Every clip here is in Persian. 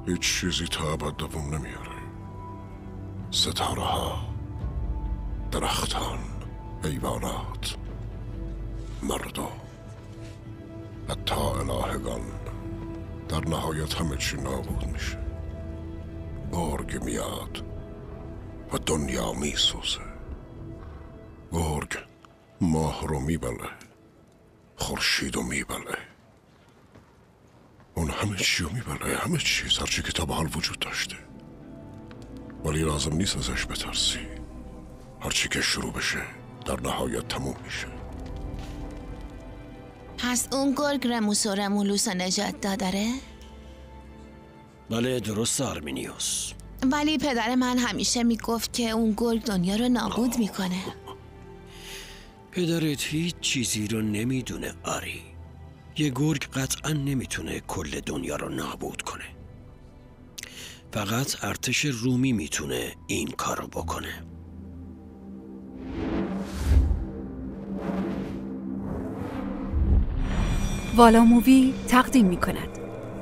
هیچ چیزی تا ابد دوام نمیاره. ستاره ها، درختان، حیوانات، مردم، حتی الهگان، در نهایت همه چی نابود میشه. گرگ میاد و دنیا میسوزه. گرگ ماه رو میبله، خورشید رو میبله، اون همه چی رو میبله، همه چیز، هرچی که تا به حال وجود داشته. ولی لازم نیست ازش بترسی. هرچی که شروع بشه در نهایت تموم میشه. پس اون گرگ رموس و رمولوس نجات داداره؟ بله درست آرمینیوس. ولی پدر من همیشه میگفت که اون گرگ دنیا رو نابود میکنه. پدرت هیچ چیزی رو نمیدونه آری. یه گرگ قطعا نمیتونه کل دنیا رو نابود کنه. فقط ارتش رومی میتونه این کارو بکنه. والا مووی تقدیم میکند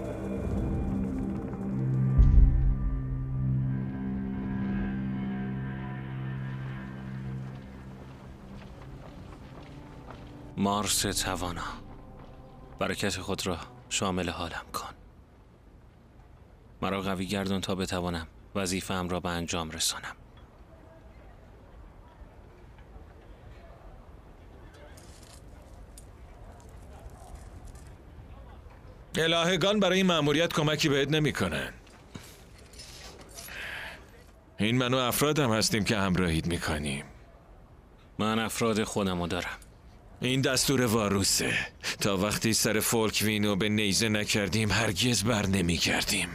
مارس توانا، برکت خود را شامل حالم کن. مرا قوی گردان تا بتوانم وظیفه‌ام را به انجام رسانم. الهگان برای این مأموریت کمکی بهت نمی‌کنن. این من و افرادم هستیم که همراهیت میکنیم. من افراد خودمو دارم. این دستور واروسه. تا وقتی سر فولکوینو به نیزه نکردیم هرگز بر نمیگردیم.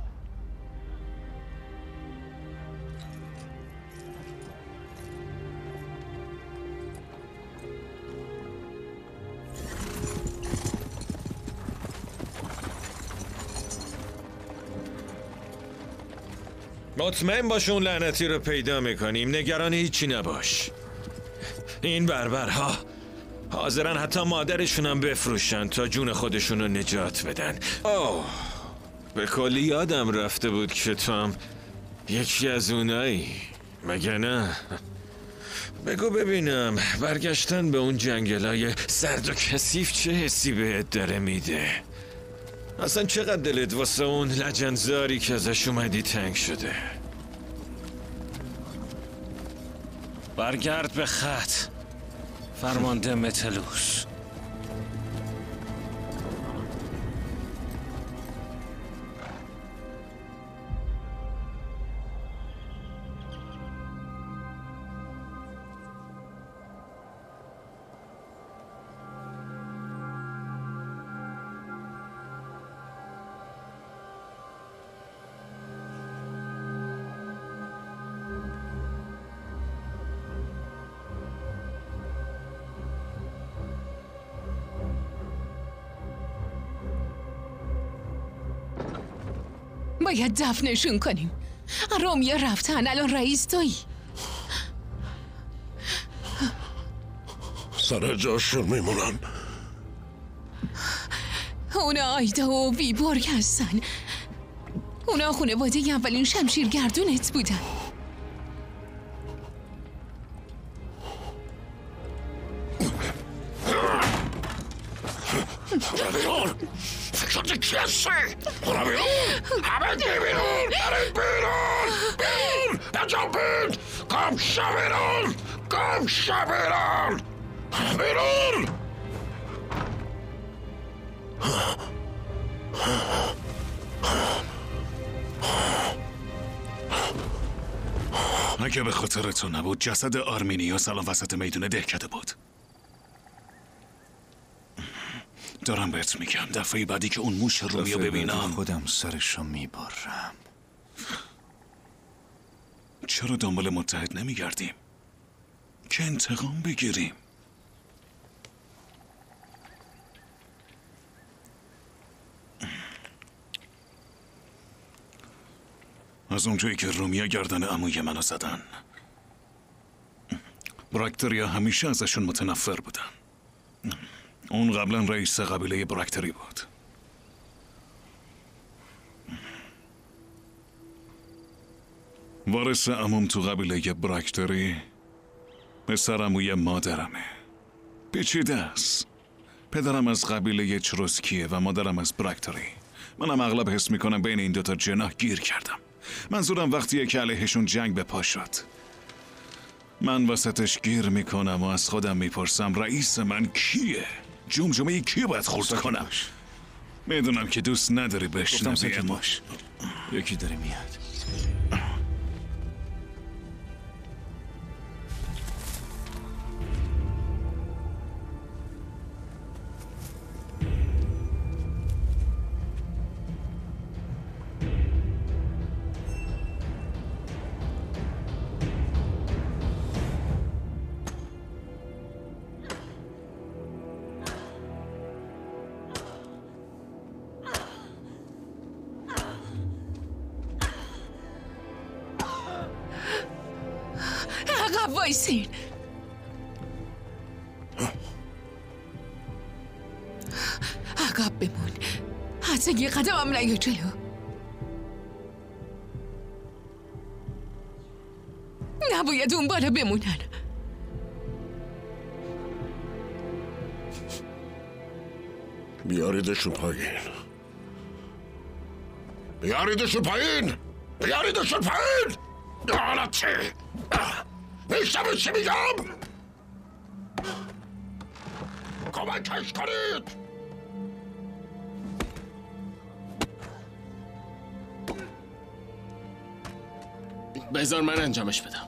مطمئن باش اون لعنتی رو پیدا میکنیم. نگران هیچی نباش. این بربرها حاضرن حتی مادرشونم بفروشن تا جون خودشون رو نجات بدن. اوه، به کلی یادم رفته بود که تو هم یکی از اونایی، مگه نه؟ بگو ببینم برگشتن به اون جنگلای سرد و کثیف چه حسی بهت داره میده؟ اصلا چقدر دلت واسه اون لجنزاری که ازش اومدی تنگ شده؟ برگرد به خط، فرمانده متلوس. باید دفنشون کنیم. رومیا رفتن، الان رئیس تویی. سر جاشون میمونن. اونا آیدا و ویبورگ هستن. اونا خانواده اولین شمشیرگردونت بودن. فکرات کی هستی؟ برو بیرون! همه دی بیرون! برید بیرون! بیرون! انجام بید! گم شو بیرون! گم شو بیرون! بیرون! اگه به خاطر تو نبود جسد آرمینیوس الان وسط میدون دهکده بود. دارم بهت میگم دفعه بعدی که اون موش رومیو ببینم خودم سرشو میبرم. چرا دنبال متحد نمیگردیم که انتقام بگیریم؟ از اونجایی که رومیا گردن عموی منو زدن، براکتریا همیشه ازشون متنفر بودن. اون قبلا رئیس قبیله براکتری بود. وارث عموم تو قبیله براکتری پسرم و یه مادرمه. پیچیده است. پدرم از قبیله چروسکیه و مادرم از براکتری. منم اغلب حس میکنم بین این دوتا جناح گیر کردم. منظورم وقتیه که علیهشون جنگ به پا شد. من وسطش گیر میکنم و از خودم میپرسم رئیس من کیه؟ جمجمه کی باید خورد کنم؟ میدونم که دوست نداری بشنوی اما یکی داره میاد. عقب وایسین. عقب بمون. حتی یه قدم هم نیا جلو. نباید اون بالا بمونن. بیاریدشون پایین. بیاریدشون پایین. بیاریدشون پایین. لعنتی. میشنوید چی میگم؟ کمکش کنید. بذار من انجامش بدم.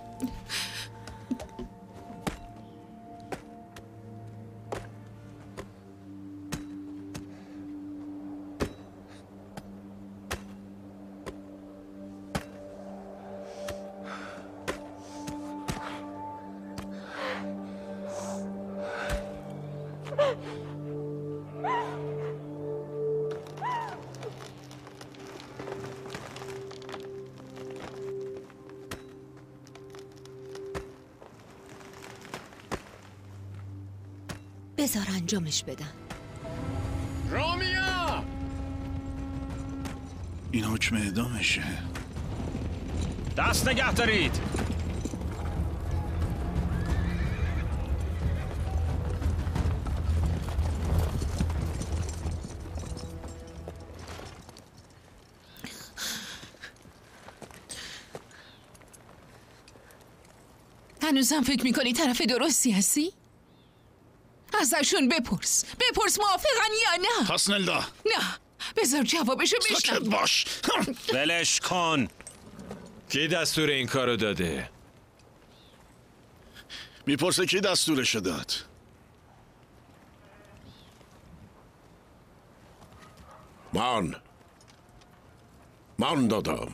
بذار انجامش بدن. رامیا! این حکم اعدامشه. دست نگه دارید. هنوزم فکر میکنی طرف درستی هستی؟ ازشون بپرس موافقن یا نه؟ تاسنلدا نه، بذار جوابشو ساکت بشنم. باش. ولش کن. کی دستور این کارو داده؟ میپرسه کی دستورشو داد؟ من دادم.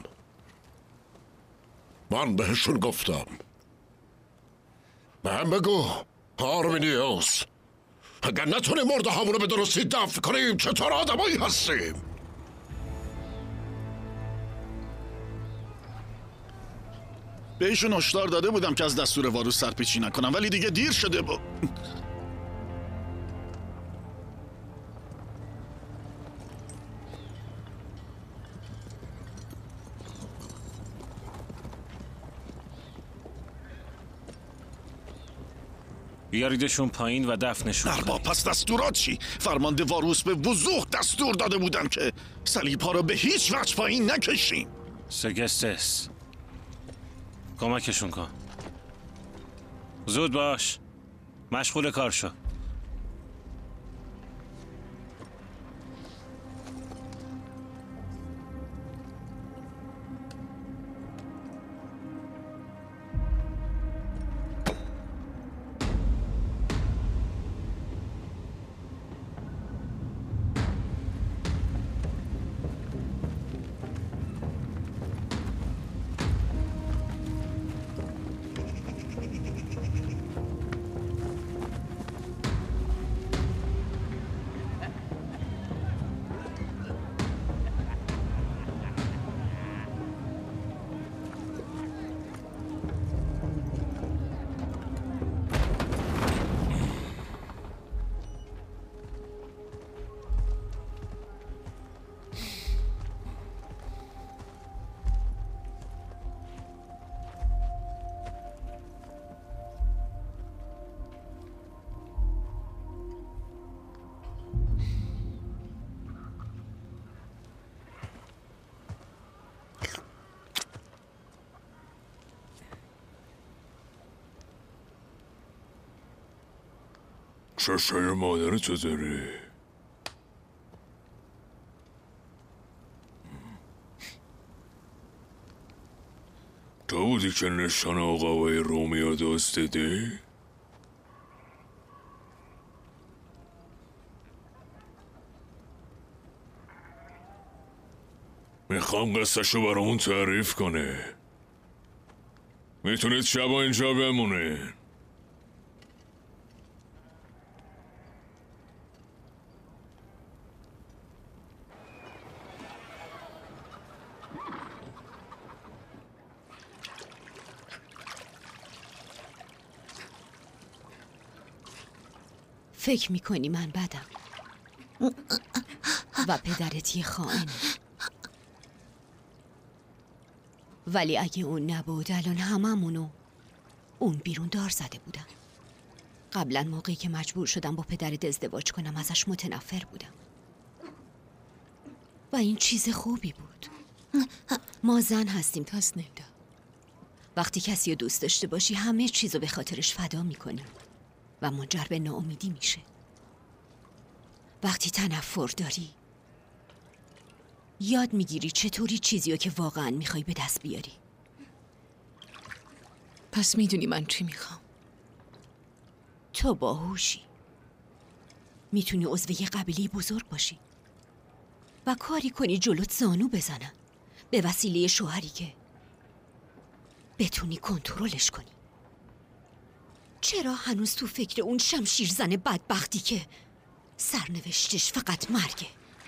من بهشون گفتم. به هم بگو آرمینیوس، اگر نتونیم مرده همونو به درستی دفن کنیم چطور آدمایی هستیم؟ بهشون هشدار داده بودم که از دستور واروس سرپیچی نکنم ولی دیگه دیر شده بود. بیاریدشون پایین و دفنشون دربا پس دستورات چی؟ فرمانده واروس به وضوح دستور داده بودم که صلیب‌ها رو به هیچ وجه پایین نکشیم. سگستس کمکشون کن. زود باش. مشغول کار شو. چشای مادرتو داری. تو بودی که نشان آقای رومیا دست دادی؟ میخوام قصهشو برامون تعریف کنه. میتونید شبا اینجا بمونه. فکر میکنی من بدم و پدرت یه خائن، ولی اگه اون نبود الان هممونو اون بیرون دار زده بودم. قبلا موقعی که مجبور شدم با پدرت ازدواج کنم ازش متنفر بودم و این چیز خوبی بود. ما زن هستیم تاسنلدا. وقتی کسی رو دوست داشته باشی همه چیزو به خاطرش فدا میکنی و منجر به ناامیدی میشه. وقتی تنفر داری یاد میگیری چطوری چیزی رو که واقعا میخوای به دست بیاری. پس میدونی من چی میخوام؟ تو باهوشی، میتونی عضو یه قبیله بزرگ باشی و کاری کنی جلوت زانو بزنن به وسیله شوهری که بتونی کنترلش کنی. چرا هنوز تو فکر اون شمشیر زن بدبختی که سرنوشتش فقط مرگه؟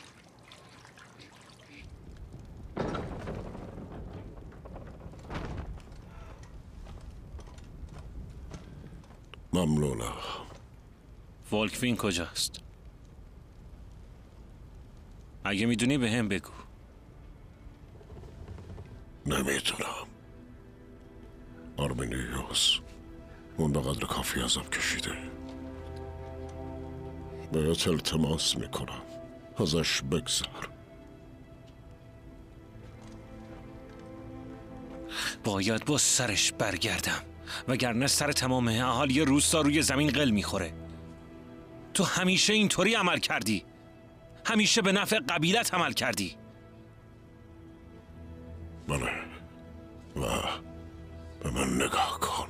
ممنونم. ولکوین کجاست؟ اگه میدونی به هم بگو. نمیتونم. آرمینیوس اون به قدر کافی ازم کشیده. بهت التماس میکنم ازش بگذر. باید با سرش برگردم وگرنه سر تمام اهالی روستا روی زمین قل میخوره. تو همیشه اینطوری عمل کردی، همیشه به نفع قبیلت عمل کردی. بله و به من نگاه کن.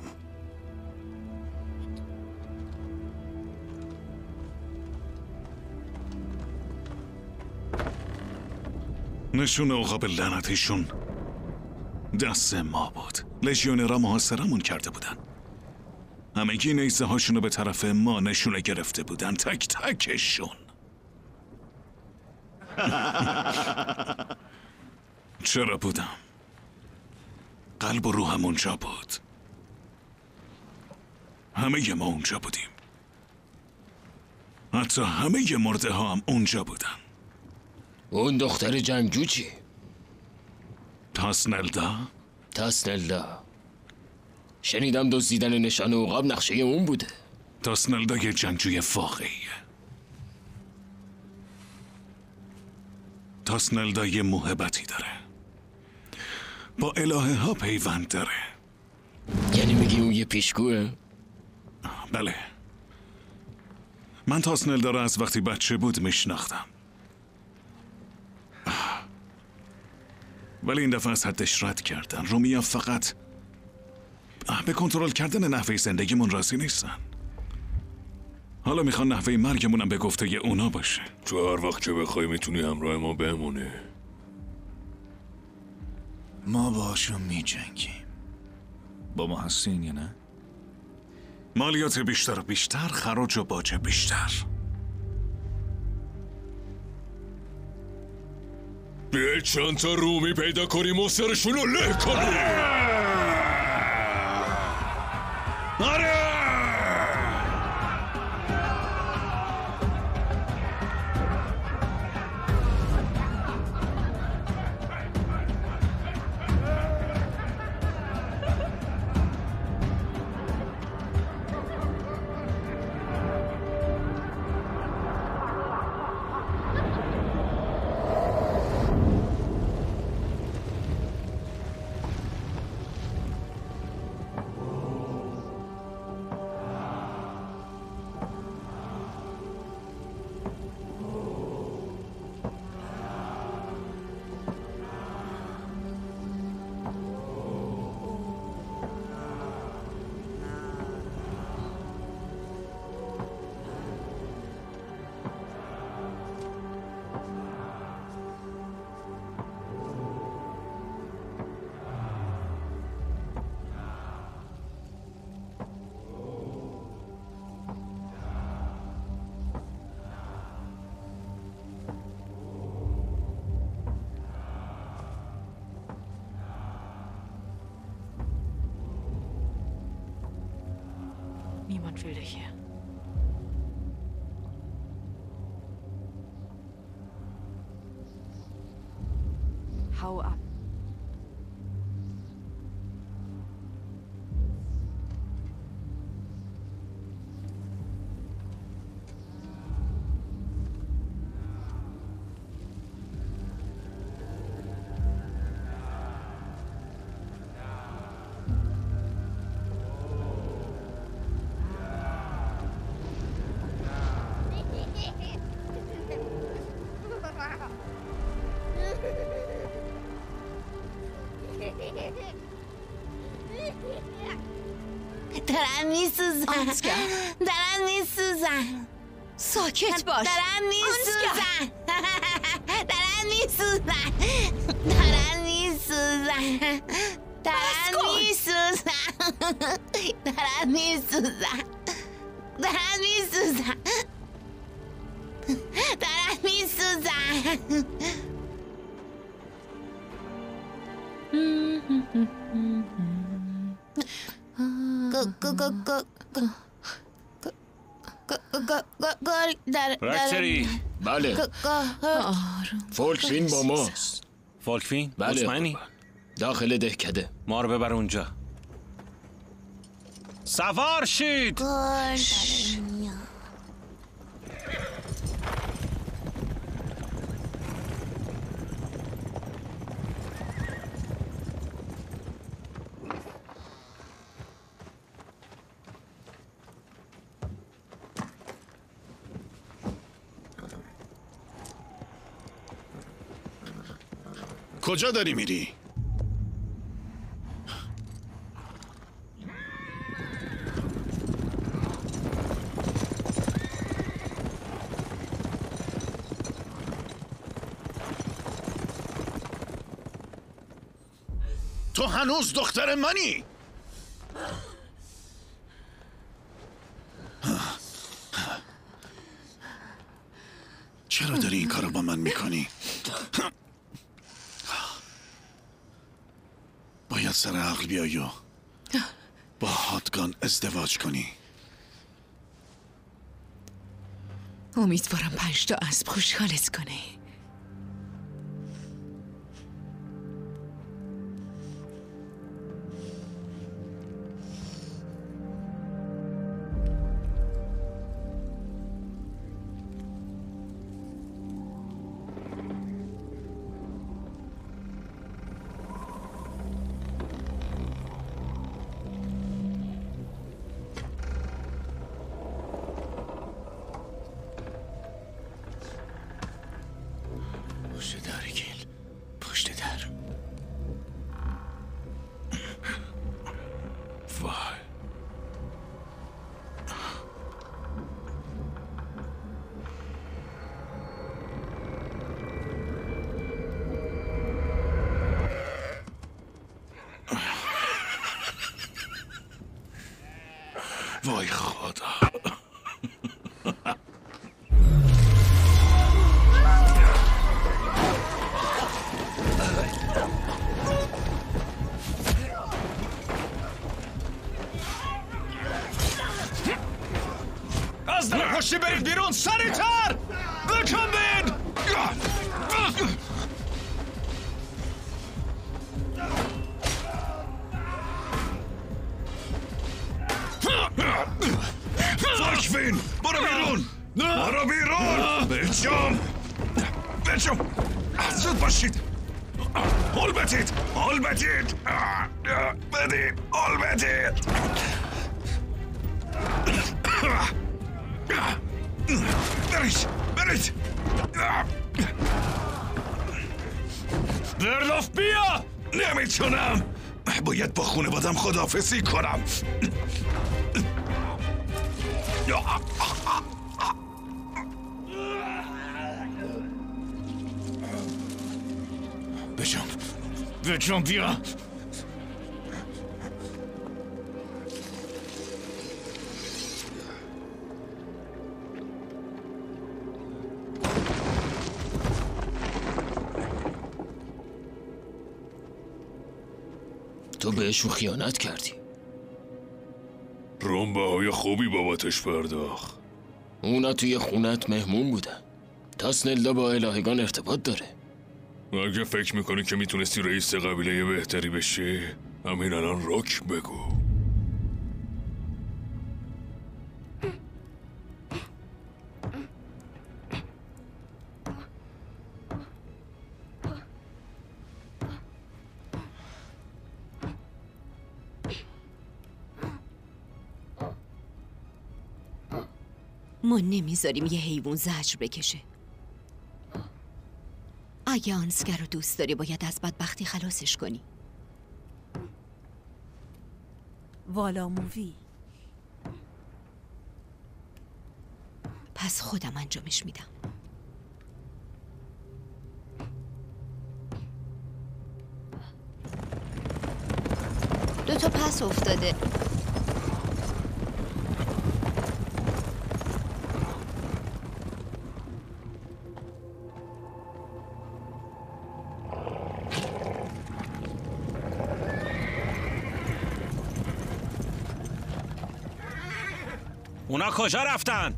نشون عقاب لعنتیشون دست ما بود. لژیونرها محاصرمون کرده بودن. همگی نیزه هاشونو به طرف ما نشونه گرفته بودن، تک تکشون. چرا بودم؟ قلب و روحم اونجا بود. همه ما اونجا بودیم. حتی همه مرده ها هم اونجا بودن. اون دختر جنگجو چی؟ تاسنلدا؟ تاسنلدا شنیدم دزدیدن نشان عقاب نقشه اون بوده. تاسنلدا یه جنگجوی واقعیه. تاسنلدا یه موهبتی داره، با الهه ها پیوند داره. یعنی میگی اون یه پیشگوه؟ بله. من تاسنلدا رو از وقتی بچه بود میشناختم، ولی این دفعه از حدش رد کردن. رومیا فقط به کنترل کردن نحوه زندگیمون راضی نیستن. حالا میخوان نحوه مرگمونم به گفته اونا باشه. تو هر وقت که بخوای میتونی همراه ما بمونی. ما باشون میجنگیم. با ما هستین یا نه؟ مالیات بیشتر و بیشتر، خراج و باج بیشتر. بیای چند تا رومی پیدا کنیم و سرشون رو له کنیم. آره! Natürlich. Hau ab. دارن میسوزن. دارن میسوزن. ساکت باش. دارن میسوزن. دارن میسوزن. دارن میسوزن. دارن میسوزن. دارن میسوزن. دارن میسوزن. دارن میسوزن. براکتری. بله. فولکفین با ماست. فولکفین؟ بله. مطمئنی؟ داخل دهکده. ما رو ببر اونجا. سوار شید. کجا داری میری؟ تو هنوز دختر منی؟ چرا داری این کارو با من میکنی؟ باید سر عقل بیایی و با هاتگان ازدواج کنی. امیدوارم 5 تا اسب خوشحالت کنه. وای خدا. از در پشتی برید بیرون، سریعتر بکنبید. فولکفین برو بیرون. برو بیرون. بجام زود باشید. حال بدید. برید. برلوف بیا. نمیتونم. باید با خانوادم خداحافظی کنم. بجام بیا. تو بهشون خیانت کردی. بهای خوبی بابتش پرداخت. اونا توی خونت مهمون بودن. تاسنلدا با الهگان ارتباط داره. اگه فکر میکنی که میتونستی رئیس قبیله بهتری بشی، همین الان رک بگو. ما نمیذاریم یه حیوان زجر بکشه. اگه آنسگر رو دوست داری باید از بدبختی خلاصش کنی. والا مووی. پس خودم انجامش میدم. دوتا پس افتاده. اونا کجا رفتن؟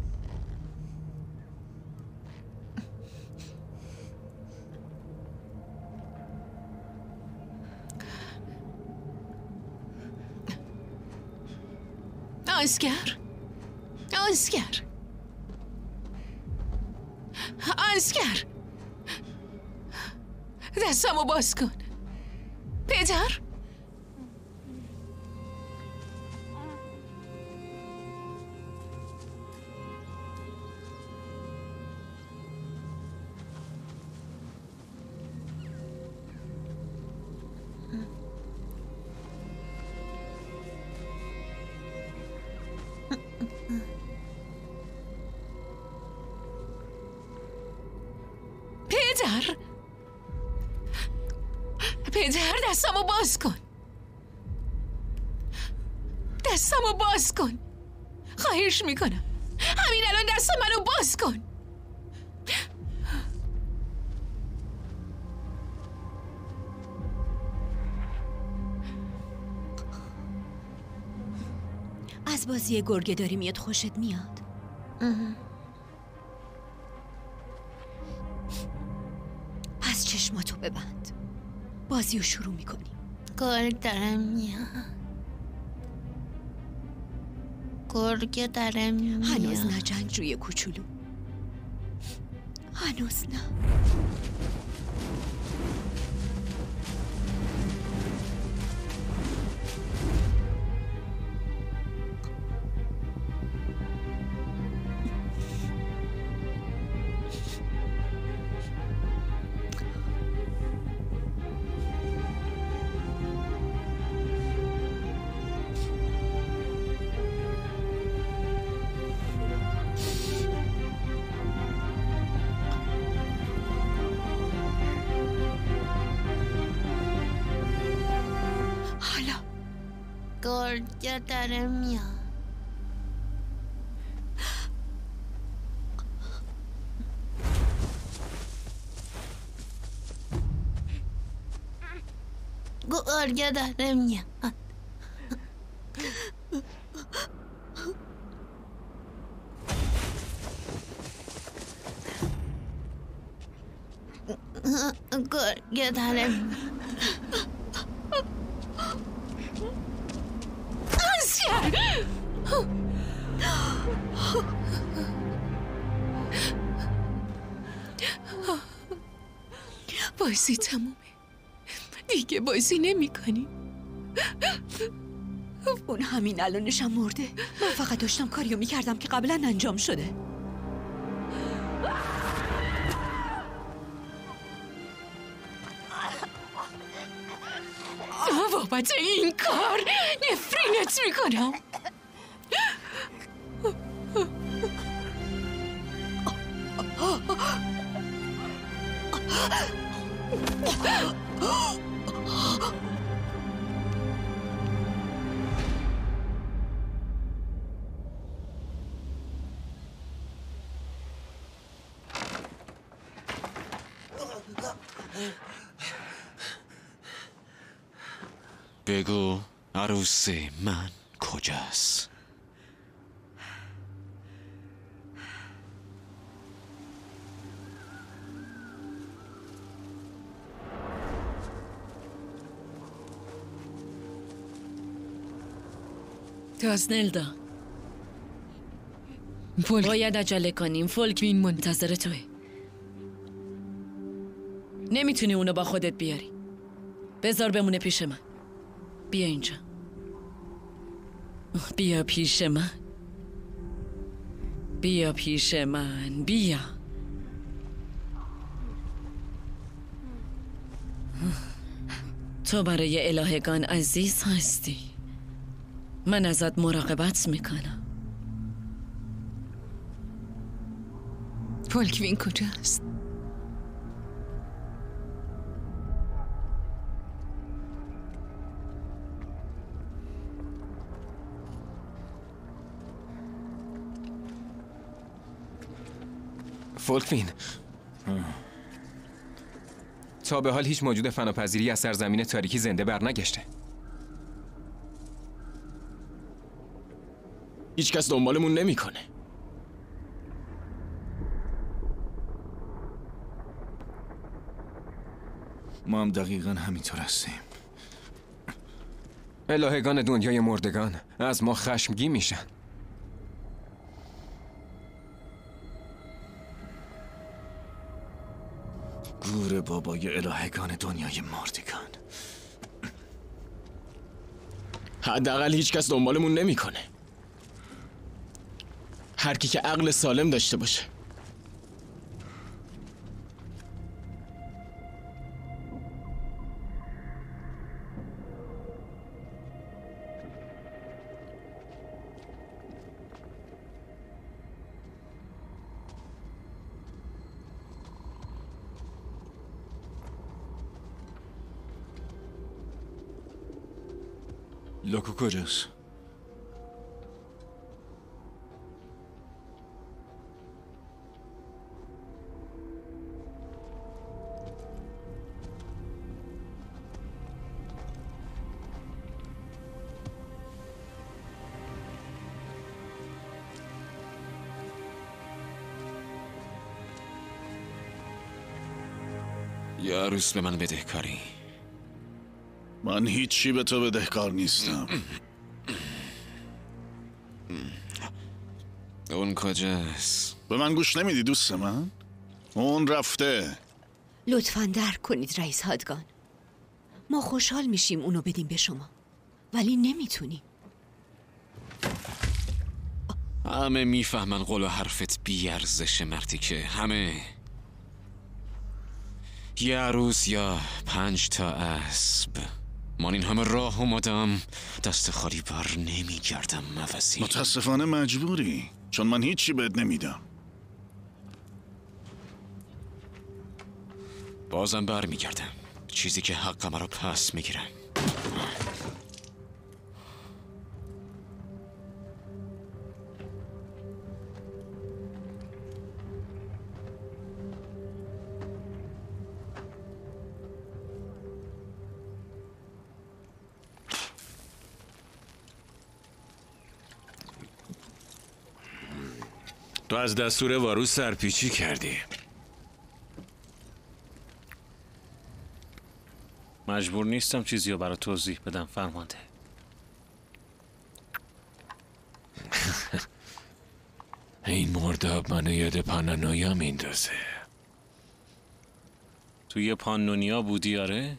آنسگر دستمو باز کن. پدر؟ پدر دستمو باز کن. دستمو باز کن. خواهش میکنم همین الان دست منو باز کن. از بازی گرگه داری میاد خوشت میاد؟ پس چشماتو ببند. بازیو شروع میکنی. گرگ داره میاد. گرگ داره میاد. هنوز نه جنگجوی کوچولو. هنوز نه. گرگ داره میاد. گرگ داره میاد. گرگ داره میاد. بازی تمومه. دیگه بازی نمی کنی. اون همین الانشم مرده. من فقط داشتم کاریو میکردم که قبلا انجام شده. بابت این کار نفرینت میکنم. بگو عروس من کجاست؟ گازنلدا باید عجله کنیم. فولکوین منتظر توه. نمیتونی اونو با خودت بیاری. بذار بمونه پیش من. بیا اینجا. بیا پیش من. بیا پیش من. بیا. تو برای الهگان عزیز هستی. من ازت مراقبت میکنم. فولکوین کجاست؟ فولکوین، تا به حال هیچ موجود فناپذیری از سرزمین تاریکی زنده برنگشته. هیچ کس دنبالمون نمیکنه. ما هم دقیقا همینطور هستیم. الهگان دنیای مردگان از ما خشمگین میشن. گور بابای الهگان دنیای مردگان. حداقل هیچ کس دنبالمون نمیکنه. هر کی که عقل سالم داشته باشه. لوکو کجاست؟ یه عروس به من بدهکاری. من هیچی به تو بدهکار نیستم. اون کجاست؟ به من گوش نمیدی دوست من؟ اون رفته. لطفاً درک کنید رئیس هادگان. ما خوشحال میشیم اونو بدیم به شما، ولی نمیتونیم. همه میفهمن قول و حرفت بیارزش مردی که همه یه عروس یا 5 تا اسب. من این همه راه اومدم دست خالی بر نمیگردم موزی. متاسفانه مجبوری، چون من هیچی بهت نمیدم. بازم بر میگردم. چیزی که حقم رو پس میگیرم. تو از دستور واروس سرپیچی کردی. مجبور نیستم چیزی رو برای توضیح بدم فرمانده. این مرداب منو یاد پانانویا میندازه. توی پانونیا بودی آره؟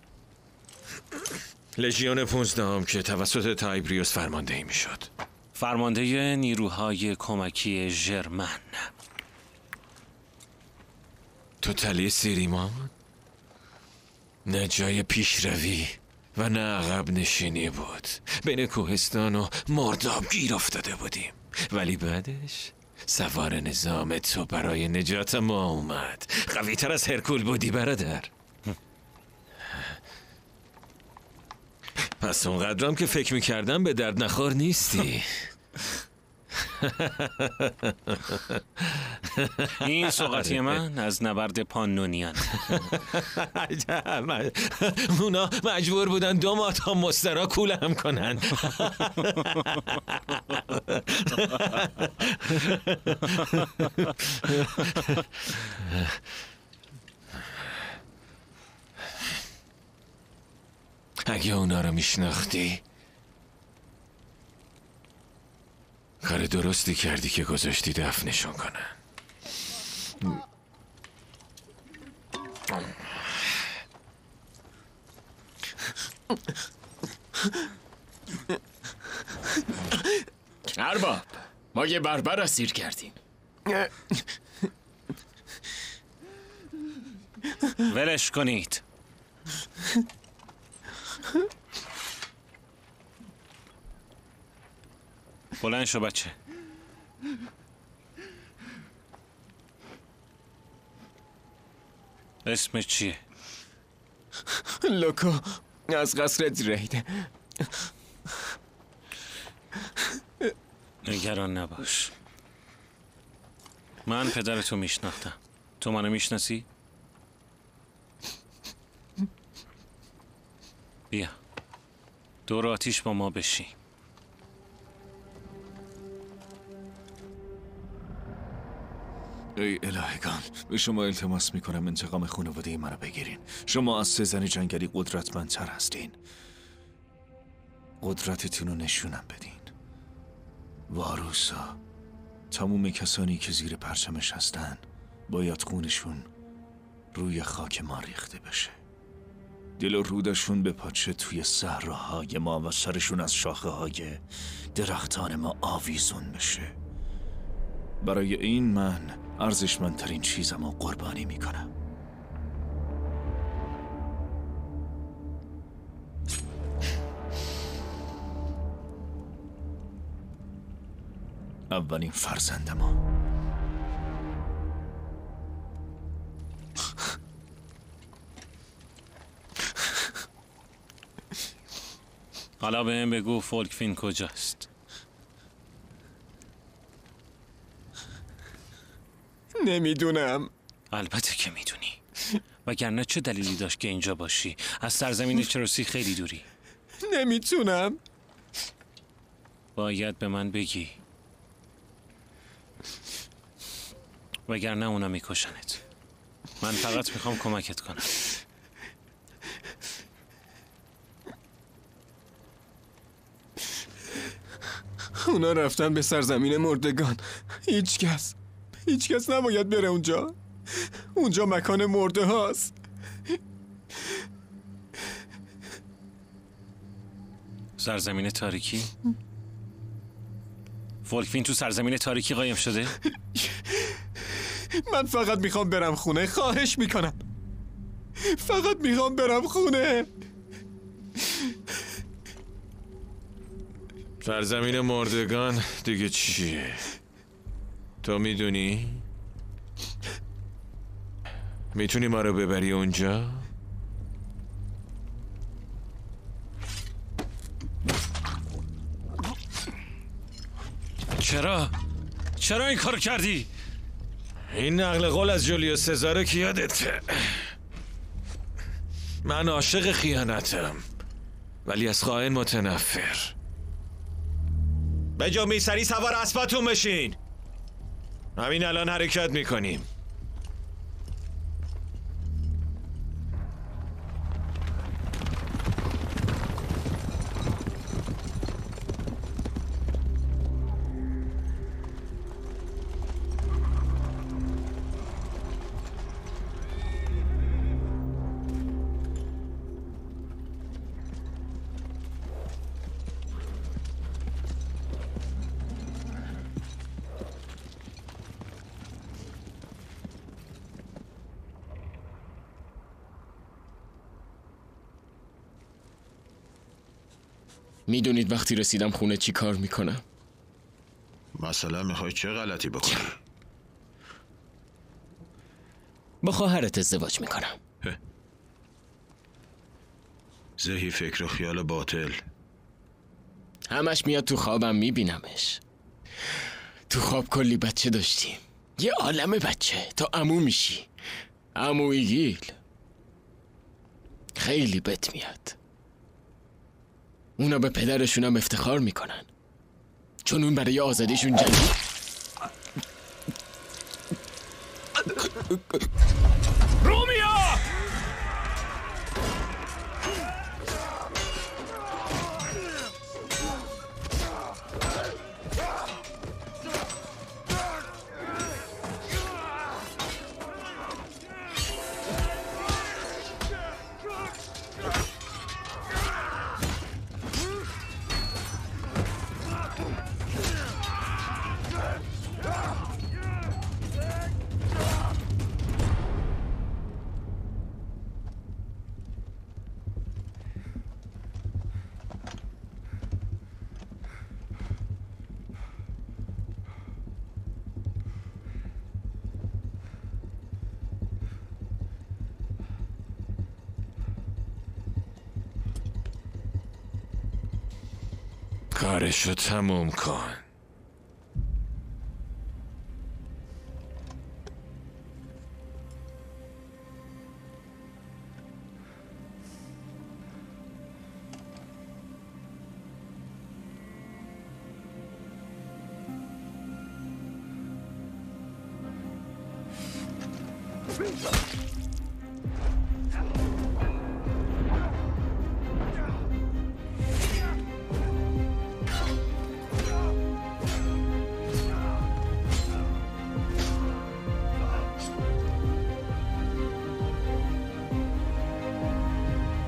لژیون 15 که توسط تایبریوس فرماندهی میشد. فرمانده نیروهای کمکی ژرمن. تو تلی سیریمان؟ نه جای پیشروی و نه عقب نشینی بود. بین کوهستان و مرداب گیر افتاده بودیم، ولی بعدش سوار نظام تو برای نجات ما اومد. قوی تر از هرکول بودی برادر. پس اونقدرم که فکر میکردم به درد نخور نیستی. این سوغاتی من از نبرد پانونیان. اونا مجبور بودن 2 ماه تا مسترا کولم کنن. اگه اونا رو میشناختی کار درستی کردی که گذاشتی دفنشون کنن. ارباب، ما یه بربر اسیر کردیم. ولش کنید. بلند شو بچه. اسمت چیه؟ لوکو از قصر درید. نگران نباش. من پدرتو میشناختم. تو منو میشناسی؟ بیا دور آتیش با ما بشی. ای الهگان، به شما التماس میکنم انتقام خانواده منو بگیرین. شما از 3 زن جنگلی قدرتمندتر هستین. قدرتتون رو نشونم بدین. واروسا، تموم کسانی که زیر پرچمش هستن باید خونشون روی خاک ما ریخته بشه. دل و رودشون بپاچه توی صحراهای ما و سرشون از شاخه های درختان ما آویزون بشه. برای این من ارزشمندترین چیزم رو قربانی میکنم. اولین فرزندمو. حالا به هم بگو فولکفین کجاست؟ نمیدونم. البته که میدونی، وگرنه چه دلیلی داشت که اینجا باشی؟ از سرزمین چروسی خیلی دوری. نمیتونم. باید به من بگی، وگرنه اونا میکشنت. من فقط میخوام کمکت کنم. اونا رفتن به سرزمین مردگان. هیچ کس نباید بره اونجا. اونجا مکان مرده هاست. سرزمین تاریکی؟ فولکفین تو سرزمین تاریکی قایم شده؟ من فقط میخوام برم خونه. خواهش میکنم، فقط میخوام برم خونه. سرزمین مردگان دیگه چیه؟ تو میدونی؟ میتونی ما رو ببری اونجا؟ چرا این کارو کردی؟ این نقل قول از جولیوس سزاره که یادته. من عاشق خیانتم، ولی از خائن متنفر. بجا میسری سوار اسباتون بشین. همین الان حرکت میکنیم. میدونید وقتی رسیدم خونه چی کار میکنم؟ مثلا میخوای چه غلطی بکنی؟ با خواهرت ازدواج میکنم. زهی فکر و خیال باطل. همش میاد تو خوابم، میبینمش. تو خواب کلی بچه داشتیم، یه عالم بچه. تا عمو میشی، عموی گیل. خیلی بت میاد. اونا به پدرشونم افتخار میکنن، چون اون برای آزادیشون جنگید. رومیا! کارشو تموم کن.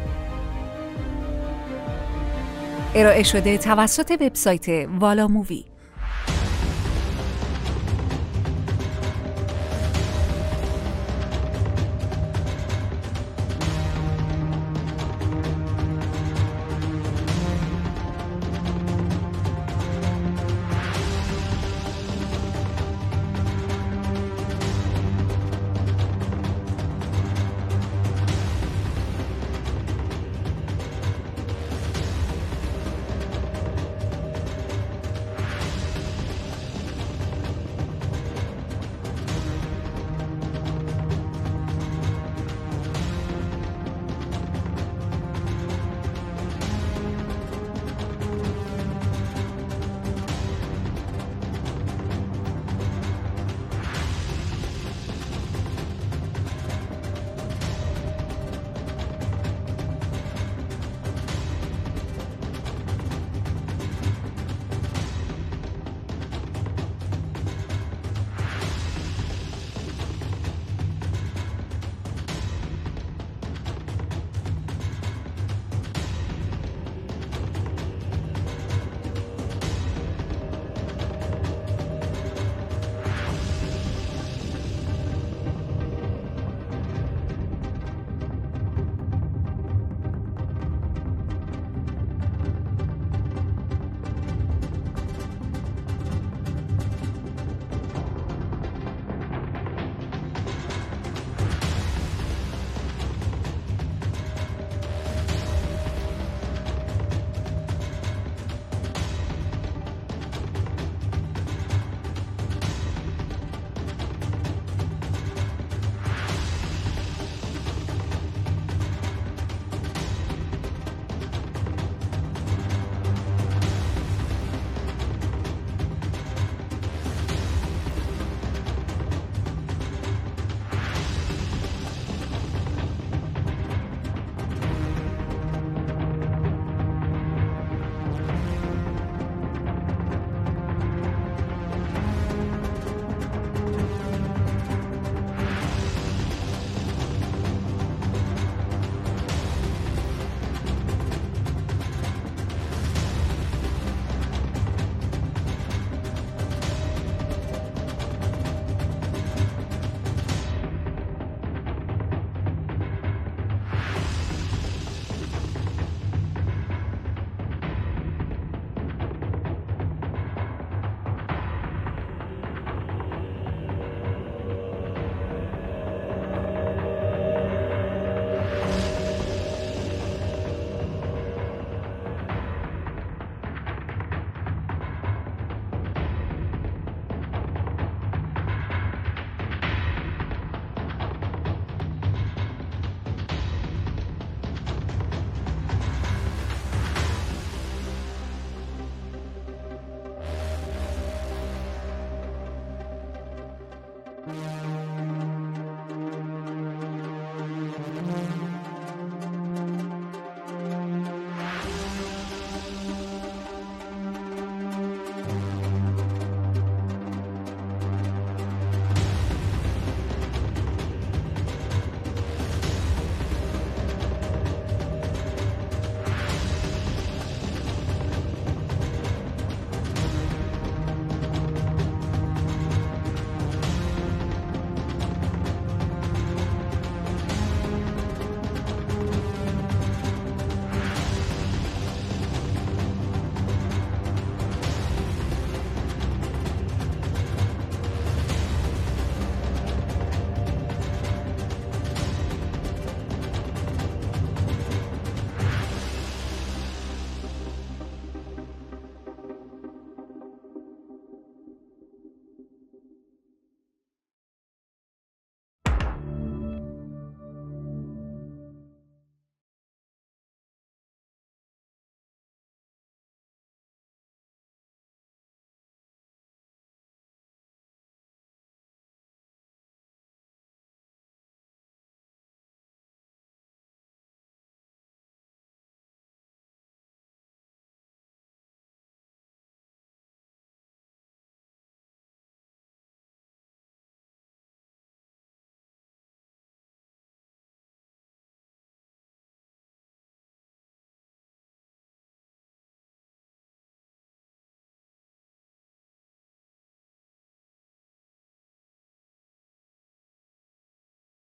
ارائه شده توسط وبسایت والا مووی.